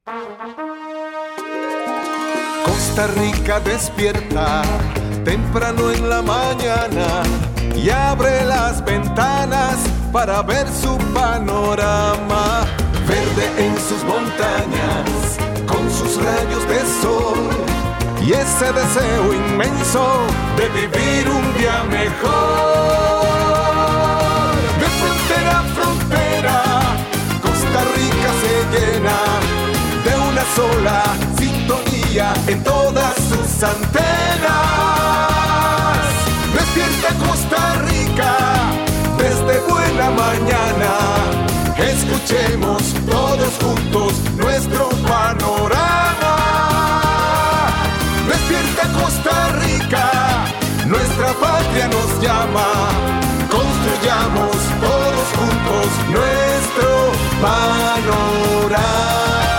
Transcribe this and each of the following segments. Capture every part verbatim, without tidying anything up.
Costa Rica despierta temprano en la mañana y abre las ventanas para ver su panorama. Verde en sus montañas, con sus rayos de sol y ese deseo inmenso de vivir un día mejor. De frontera a frontera, Costa Rica se llena de una sola sintonía en todas sus antenas. Despierta Costa Rica desde buena mañana. Escuchemos todos juntos nuestro panorama. Despierta Costa Rica, nuestra patria nos llama. Construyamos todos juntos nuestro panorama.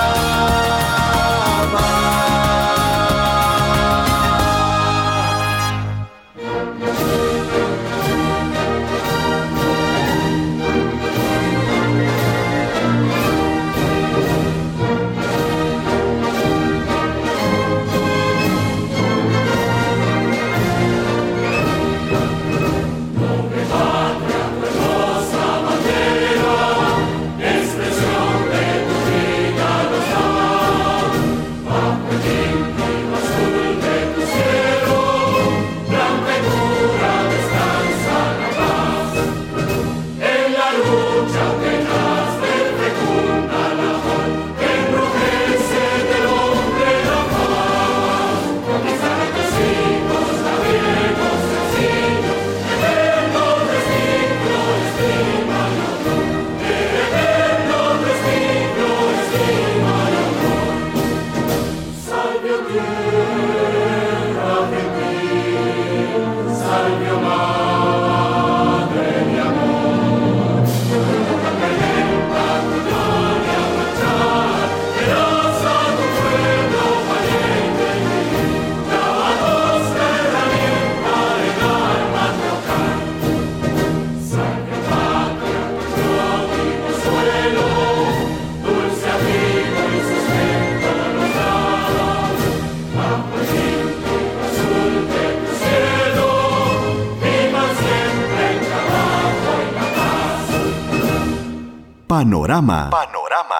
Panorama. Panorama.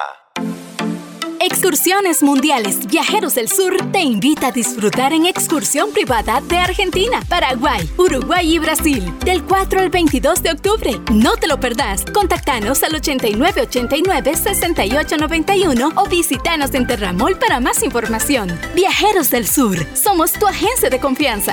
Excursiones Mundiales Viajeros del Sur te invita a disfrutar en excursión privada de Argentina, Paraguay, Uruguay y Brasil del cuatro al veintidós de octubre. No te lo perdás. Contactanos al ochenta y nueve ochenta y nueve sesenta y ocho noventa y uno o visitanos en Terramol para más información. Viajeros del Sur, somos tu agencia de confianza.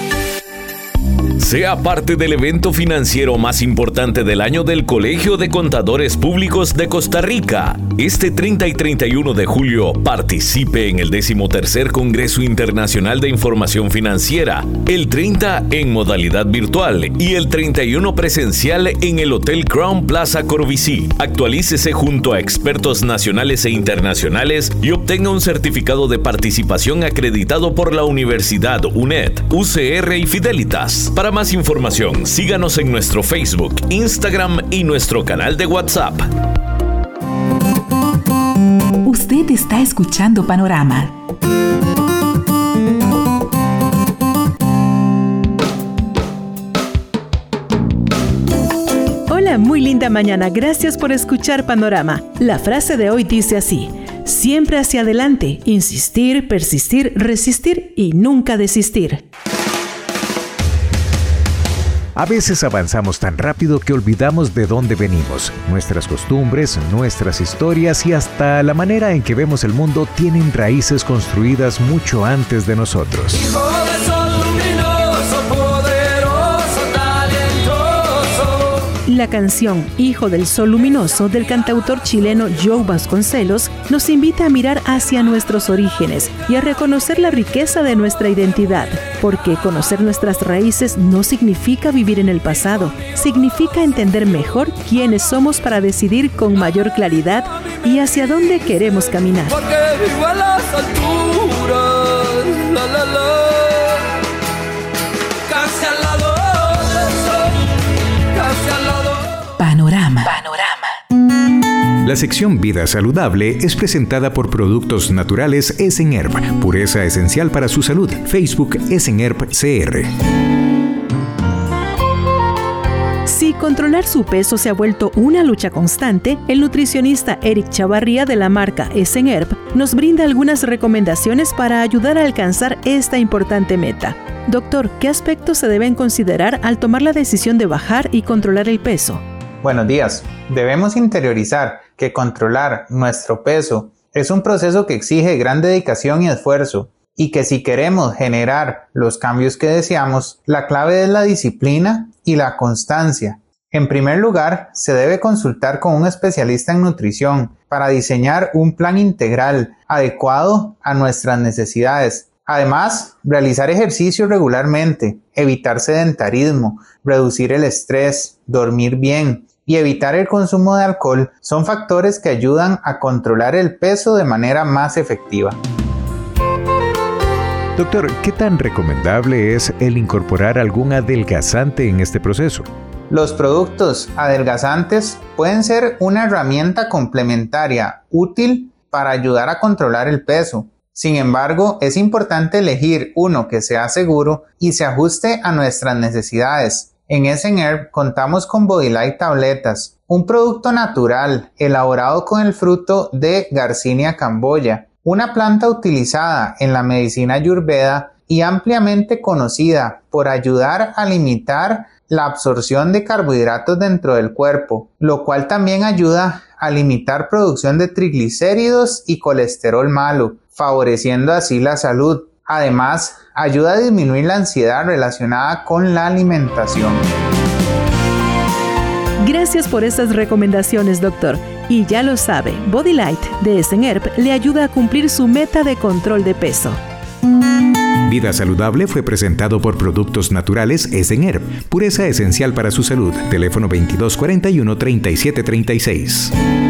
Sea parte del evento financiero más importante del año del Colegio de Contadores Públicos de Costa Rica. Este treinta y treinta y uno de julio, participe en el decimotercer Congreso Internacional de Información Financiera, el treinta en modalidad virtual y el treinta y uno presencial en el Hotel Crown Plaza Corvisí. Actualícese junto a expertos nacionales e internacionales y obtenga un certificado de participación acreditado por la Universidad U N E D, U C R y Fidelitas. Para más información, síganos en nuestro Facebook, Instagram y nuestro canal de WhatsApp. Usted está escuchando Panorama. Hola, muy linda mañana. Gracias por escuchar Panorama. La frase de hoy dice así: siempre hacia adelante, insistir, persistir, resistir y nunca desistir. A veces avanzamos tan rápido que olvidamos de dónde venimos. Nuestras costumbres, nuestras historias y hasta la manera en que vemos el mundo tienen raíces construidas mucho antes de nosotros. Hijo de sol luminoso, poderoso, talentoso. La canción Hijo del Sol Luminoso del cantautor chileno Joe Vasconcelos nos invita a mirar hacia nuestros orígenes y a reconocer la riqueza de nuestra identidad, porque conocer nuestras raíces no significa vivir en el pasado, significa entender mejor quiénes somos para decidir con mayor claridad y hacia dónde queremos caminar. Porque vivo a las alturas, la la la, casi al lado del sol, casi al lado. Panorama. Panorama. La sección Vida Saludable es presentada por Productos Naturales Esenherb, pureza esencial para su salud. Facebook Esenherb C R. Si controlar su peso se ha vuelto una lucha constante, el nutricionista Eric Chavarría de la marca Esenherb nos brinda algunas recomendaciones para ayudar a alcanzar esta importante meta. Doctor, ¿qué aspectos se deben considerar al tomar la decisión de bajar y controlar el peso? Buenos días. Debemos interiorizar que controlar nuestro peso es un proceso que exige gran dedicación y esfuerzo, y que si queremos generar los cambios que deseamos, la clave es la disciplina y la constancia. En primer lugar, se debe consultar con un especialista en nutrición para diseñar un plan integral adecuado a nuestras necesidades. Además, realizar ejercicio regularmente, evitar sedentarismo, reducir el estrés, dormir bien y evitar el consumo de alcohol son factores que ayudan a controlar el peso de manera más efectiva. Doctor, ¿qué tan recomendable es el incorporar algún adelgazante en este proceso? Los productos adelgazantes pueden ser una herramienta complementaria útil para ayudar a controlar el peso. Sin embargo, es importante elegir uno que sea seguro y se ajuste a nuestras necesidades. En Esenherb contamos con Bodylight tabletas, un producto natural elaborado con el fruto de Garcinia camboya, una planta utilizada en la medicina ayurveda y ampliamente conocida por ayudar a limitar la absorción de carbohidratos dentro del cuerpo, lo cual también ayuda a limitar producción de triglicéridos y colesterol malo, favoreciendo así la salud. Además, ayuda a disminuir la ansiedad relacionada con la alimentación. Gracias por estas recomendaciones, doctor. Y ya lo sabe, Bodylight de Esenherb le ayuda a cumplir su meta de control de peso. Vida Saludable fue presentado por Productos Naturales Esenherb, pureza esencial para su salud. Teléfono veintidós cuarenta y uno, treinta y siete treinta y seis.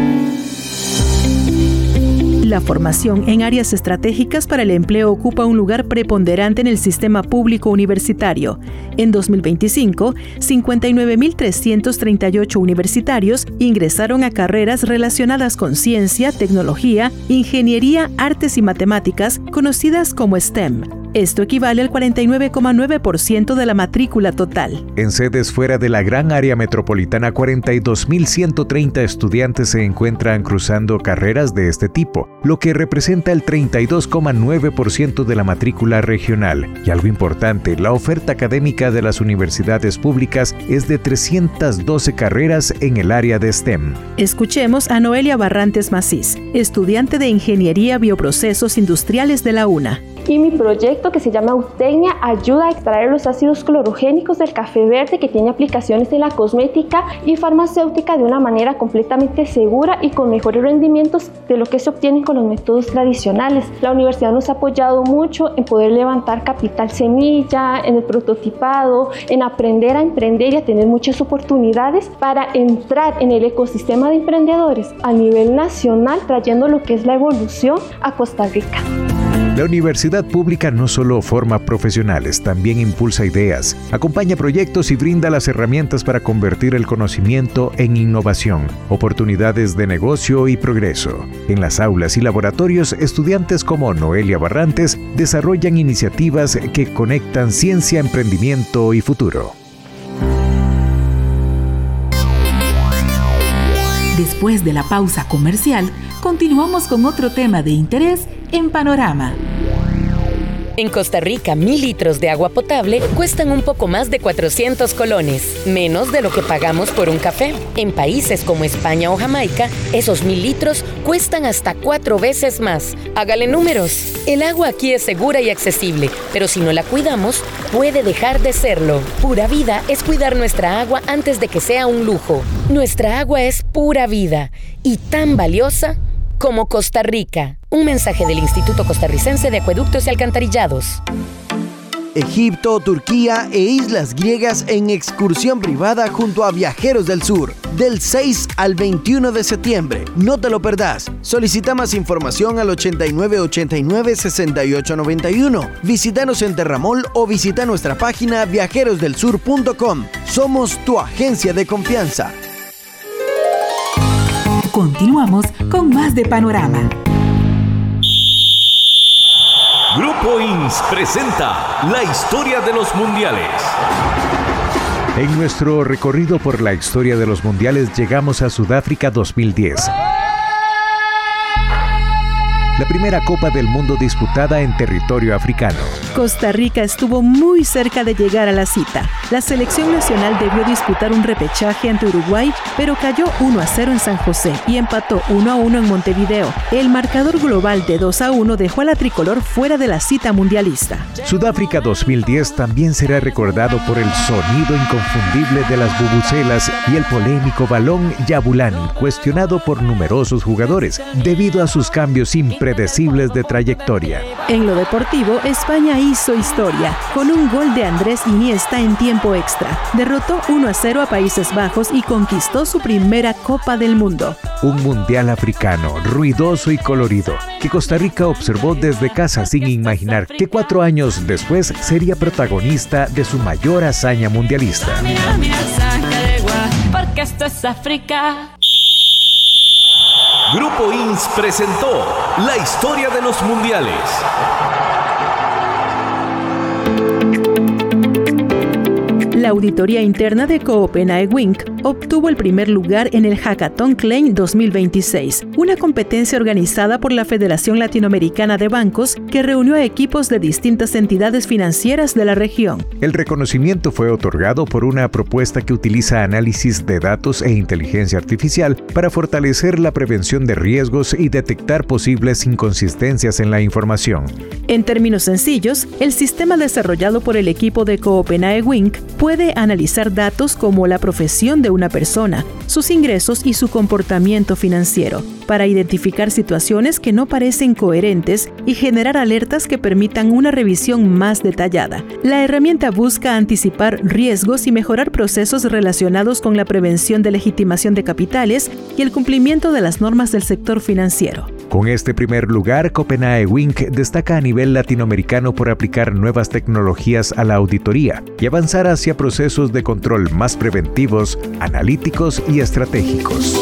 La formación en áreas estratégicas para el empleo ocupa un lugar preponderante en el sistema público universitario. En dos mil veinticinco, cincuenta y nueve mil trescientos treinta y ocho universitarios ingresaron a carreras relacionadas con ciencia, tecnología, ingeniería, artes y matemáticas, conocidas como STEM. Esto equivale al cuarenta y nueve coma nueve por ciento de la matrícula total. En sedes fuera de la gran área metropolitana, cuarenta y dos mil ciento treinta estudiantes se encuentran cruzando carreras de este tipo, lo que representa el treinta y dos coma nueve por ciento de la matrícula regional. Y algo importante, la oferta académica de las universidades públicas es de trescientas doce carreras en el área de STEM. Escuchemos a Noelia Barrantes Macís, estudiante de Ingeniería Bioprocesos Industriales de la UNA. Y mi proyecto, que se llama Eutecnia, ayuda a extraer los ácidos clorogénicos del café verde, que tiene aplicaciones en la cosmética y farmacéutica de una manera completamente segura y con mejores rendimientos de lo que se obtienen con los métodos tradicionales. La universidad nos ha apoyado mucho en poder levantar capital semilla, en el prototipado, en aprender a emprender y a tener muchas oportunidades para entrar en el ecosistema de emprendedores a nivel nacional, trayendo lo que es la evolución a Costa Rica. La universidad pública no solo forma profesionales, también impulsa ideas, acompaña proyectos y brinda las herramientas para convertir el conocimiento en innovación, oportunidades de negocio y progreso. En las aulas y laboratorios, estudiantes como Noelia Barrantes desarrollan iniciativas que conectan ciencia, emprendimiento y futuro. Después de la pausa comercial, continuamos con otro tema de interés en Panorama. En Costa Rica, mil litros de agua potable cuestan un poco más de cuatrocientos colones, menos de lo que pagamos por un café. En países como España o Jamaica, esos mil litros cuestan hasta cuatro veces más. Hágale números. El agua aquí es segura y accesible, pero si no la cuidamos, puede dejar de serlo. Pura Vida es cuidar nuestra agua antes de que sea un lujo. Nuestra agua es pura vida y tan valiosa como Costa Rica. Un mensaje del Instituto Costarricense de Acueductos y Alcantarillados. Egipto, Turquía e islas griegas en excursión privada junto a Viajeros del Sur, del seis al veintiuno de septiembre. No te lo perdás. Solicita más información al ochenta y nueve ochenta y nueve sesenta y ocho noventa y uno. Visítanos en Terramol o visita nuestra página viajeros del sur punto com. Somos tu agencia de confianza. Continuamos con más de Panorama. Grupo I N S presenta la historia de los mundiales. En nuestro recorrido por la historia de los mundiales llegamos a Sudáfrica dos mil diez. La primera Copa del Mundo disputada en territorio africano. Costa Rica estuvo muy cerca de llegar a la cita. La selección nacional debió disputar un repechaje ante Uruguay, pero cayó uno a cero en San José y empató uno a uno en Montevideo. El marcador global de dos a uno dejó a la tricolor fuera de la cita mundialista. Sudáfrica dos mil diez también será recordado por el sonido inconfundible de las bubucelas y el polémico balón Yabulani, cuestionado por numerosos jugadores debido a sus cambios impredecibles de trayectoria. En lo deportivo, España hizo historia con un gol de Andrés Iniesta en tiempo extra. Derrotó uno a cero a Países Bajos y conquistó su primera Copa del Mundo. Un mundial africano, ruidoso y colorido, que Costa Rica observó desde casa sin imaginar que cuatro años después sería protagonista de su mayor hazaña mundialista. Porque esto es África. Grupo I N S presentó la historia de los mundiales. La auditoría interna de Copenhague Inc obtuvo el primer lugar en el Hackathon Klein dos mil veintiséis, una competencia organizada por la Federación Latinoamericana de Bancos que reunió a equipos de distintas entidades financieras de la región. El reconocimiento fue otorgado por una propuesta que utiliza análisis de datos e inteligencia artificial para fortalecer la prevención de riesgos y detectar posibles inconsistencias en la información. En términos sencillos, el sistema desarrollado por el equipo de Copenhague Inc puede analizar datos como la profesión de una persona, sus ingresos y su comportamiento financiero, para identificar situaciones que no parecen coherentes y generar alertas que permitan una revisión más detallada. La herramienta busca anticipar riesgos y mejorar procesos relacionados con la prevención de legitimación de capitales y el cumplimiento de las normas del sector financiero. Con este primer lugar, Copenhague Inc destaca a nivel latinoamericano por aplicar nuevas tecnologías a la auditoría y avanzar hacia procesos de control más preventivos, analíticos y estratégicos.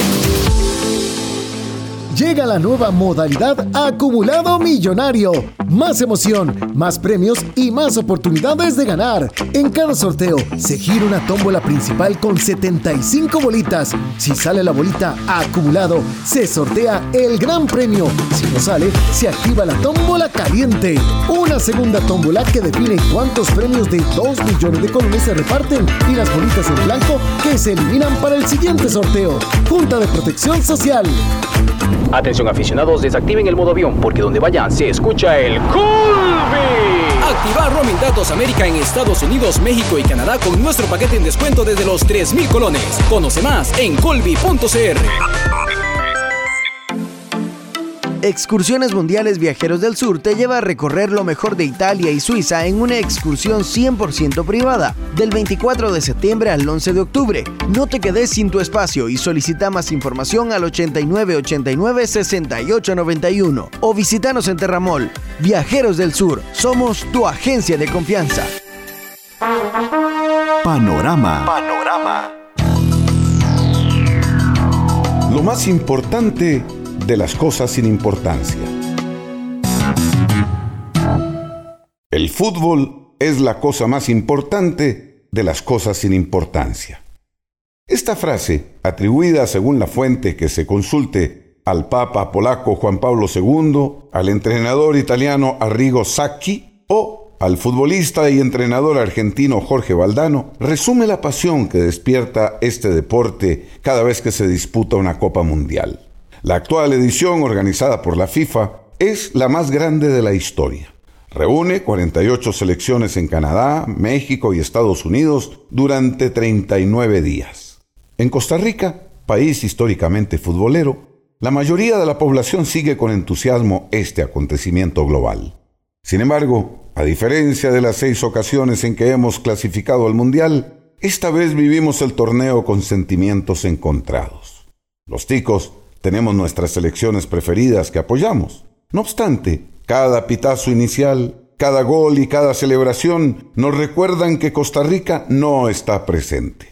Llega la nueva modalidad Acumulado Millonario. Más emoción, más premios y más oportunidades de ganar. En cada sorteo se gira una tómbola principal con setenta y cinco bolitas. Si sale la bolita acumulado, se sortea el gran premio. Si no sale, se activa la tómbola caliente. Una segunda tómbola que define cuántos premios de dos millones de colones se reparten y las bolitas en blanco que se eliminan para el siguiente sorteo. Junta de Protección Social. Atención aficionados, desactiven el modo avión porque donde vayan se escucha el Colby. Activar Roaming Datos América en Estados Unidos, México y Canadá con nuestro paquete en descuento desde los tres mil colones. Conoce más en colby punto c r. Excursiones Mundiales Viajeros del Sur te lleva a recorrer lo mejor de Italia y Suiza en una excursión cien por ciento privada, del veinticuatro de septiembre al once de octubre. No te quedes sin tu espacio y solicita más información al ochenta y nueve ochenta y nueve sesenta y ocho noventa y uno o visítanos en Terramol. Viajeros del Sur, somos tu agencia de confianza. Panorama. Panorama. Lo más importante de las cosas sin importancia. El fútbol es la cosa más importante de las cosas sin importancia. Esta frase, atribuida según la fuente que se consulte al Papa polaco Juan Pablo segundo, al entrenador italiano Arrigo Sacchi o al futbolista y entrenador argentino Jorge Valdano, resume la pasión que despierta este deporte cada vez que se disputa una Copa Mundial. La actual edición, organizada por la FIFA, es la más grande de la historia. Reúne cuarenta y ocho selecciones en Canadá, México y Estados Unidos durante treinta y nueve días. En Costa Rica, país históricamente futbolero, la mayoría de la población sigue con entusiasmo este acontecimiento global. Sin embargo, a diferencia de las seis ocasiones en que hemos clasificado al Mundial, esta vez vivimos el torneo con sentimientos encontrados. Los ticos tenemos nuestras selecciones preferidas que apoyamos. No obstante, cada pitazo inicial, cada gol y cada celebración nos recuerdan que Costa Rica no está presente.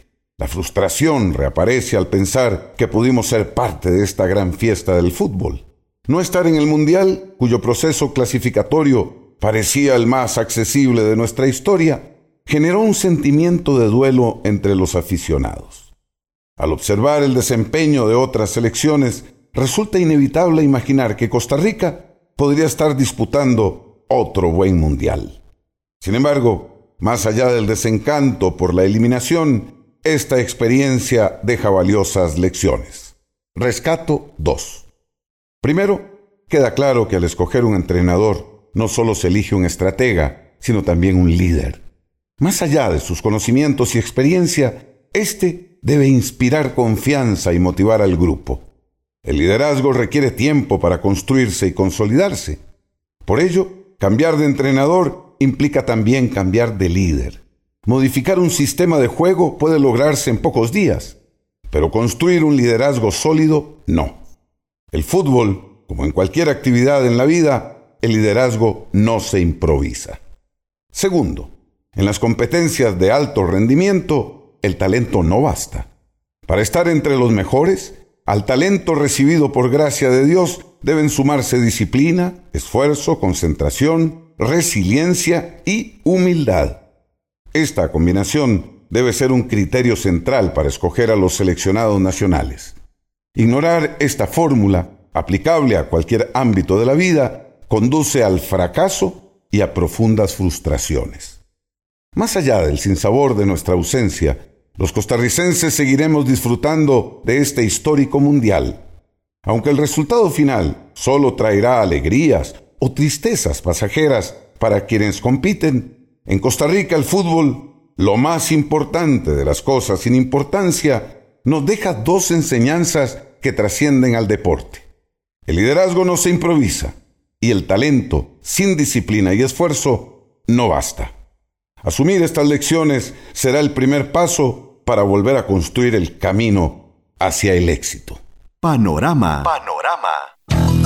La frustración reaparece al pensar que pudimos ser parte de esta gran fiesta del fútbol. No estar en el Mundial, cuyo proceso clasificatorio parecía el más accesible de nuestra historia, generó un sentimiento de duelo entre los aficionados. Al observar el desempeño de otras selecciones, resulta inevitable imaginar que Costa Rica podría estar disputando otro buen mundial. Sin embargo, más allá del desencanto por la eliminación, esta experiencia deja valiosas lecciones. Rescato dos. Primero, queda claro que al escoger un entrenador, no solo se elige un estratega, sino también un líder. Más allá de sus conocimientos y experiencia, éste debe inspirar confianza y motivar al grupo. El liderazgo requiere tiempo para construirse y consolidarse. Por ello, cambiar de entrenador implica también cambiar de líder. Modificar un sistema de juego puede lograrse en pocos días, pero construir un liderazgo sólido, no. El fútbol, como en cualquier actividad en la vida, el liderazgo no se improvisa. Segundo, en las competencias de alto rendimiento, el talento no basta. Para estar entre los mejores, al talento recibido por gracia de Dios deben sumarse disciplina, esfuerzo, concentración, resiliencia y humildad. Esta combinación debe ser un criterio central para escoger a los seleccionados nacionales. Ignorar esta fórmula, aplicable a cualquier ámbito de la vida, conduce al fracaso y a profundas frustraciones. Más allá del sinsabor de nuestra ausencia, los costarricenses seguiremos disfrutando de este histórico mundial. Aunque el resultado final solo traerá alegrías o tristezas pasajeras para quienes compiten, en Costa Rica el fútbol, lo más importante de las cosas sin importancia, nos deja dos enseñanzas que trascienden al deporte. El liderazgo no se improvisa y el talento, sin disciplina y esfuerzo, no basta. Asumir estas lecciones será el primer paso para volver a construir el camino hacia el éxito. Panorama. Panorama.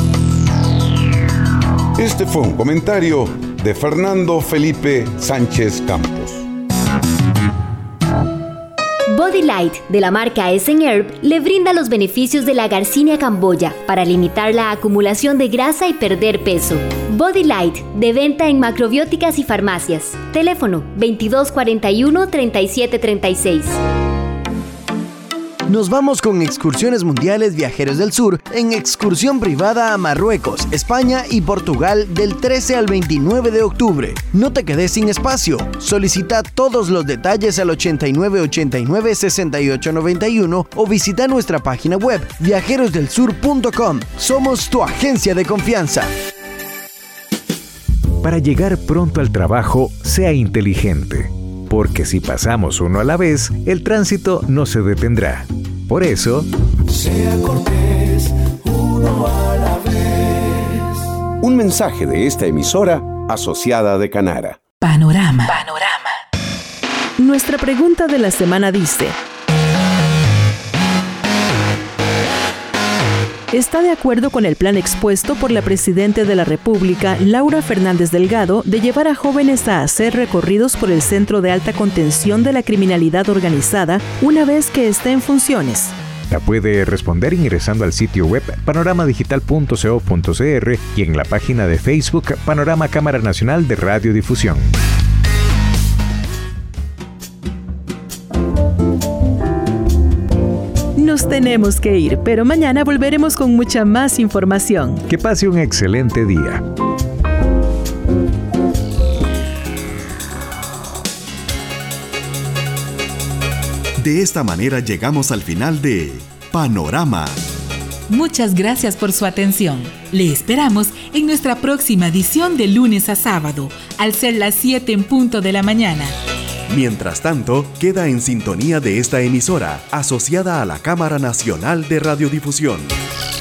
Este fue un comentario de Fernando Felipe Sánchez Campos. Body Light, de la marca Essen Herb, le brinda los beneficios de la Garcinia camboya para limitar la acumulación de grasa y perder peso. Body Light, de venta en macrobióticas y farmacias. Teléfono veintidós cuarenta y uno, treinta y siete treinta y seis. Nos vamos con Excursiones Mundiales Viajeros del Sur en excursión privada a Marruecos, España y Portugal del trece al veintinueve de octubre. No te quedes sin espacio. Solicita todos los detalles al ochenta y nueve ochenta y nueve, sesenta y ocho noventa y uno o visita nuestra página web viajeros del sur punto com. Somos tu agencia de confianza. Para llegar pronto al trabajo, sea inteligente, porque si pasamos uno a la vez, el tránsito no se detendrá. Por eso, sea cortés, uno a la vez. Un mensaje de esta emisora asociada de Canara. Panorama. Panorama. Nuestra pregunta de la semana dice: ¿está de acuerdo con el plan expuesto por la Presidenta de la República, Laura Fernández Delgado, de llevar a jóvenes a hacer recorridos por el Centro de Alta Contención de la Criminalidad Organizada una vez que esté en funciones? La puede responder ingresando al sitio web panorama digital punto co punto cr y en la página de Facebook Panorama Cámara Nacional de Radiodifusión. Nos tenemos que ir, pero mañana volveremos con mucha más información. Que pase un excelente día. De esta manera llegamos al final de Panorama. Muchas gracias por su atención. Le esperamos en nuestra próxima edición de lunes a sábado, al ser las siete en punto de la mañana. Mientras tanto, queda en sintonía de esta emisora, asociada a la Cámara Nacional de Radiodifusión.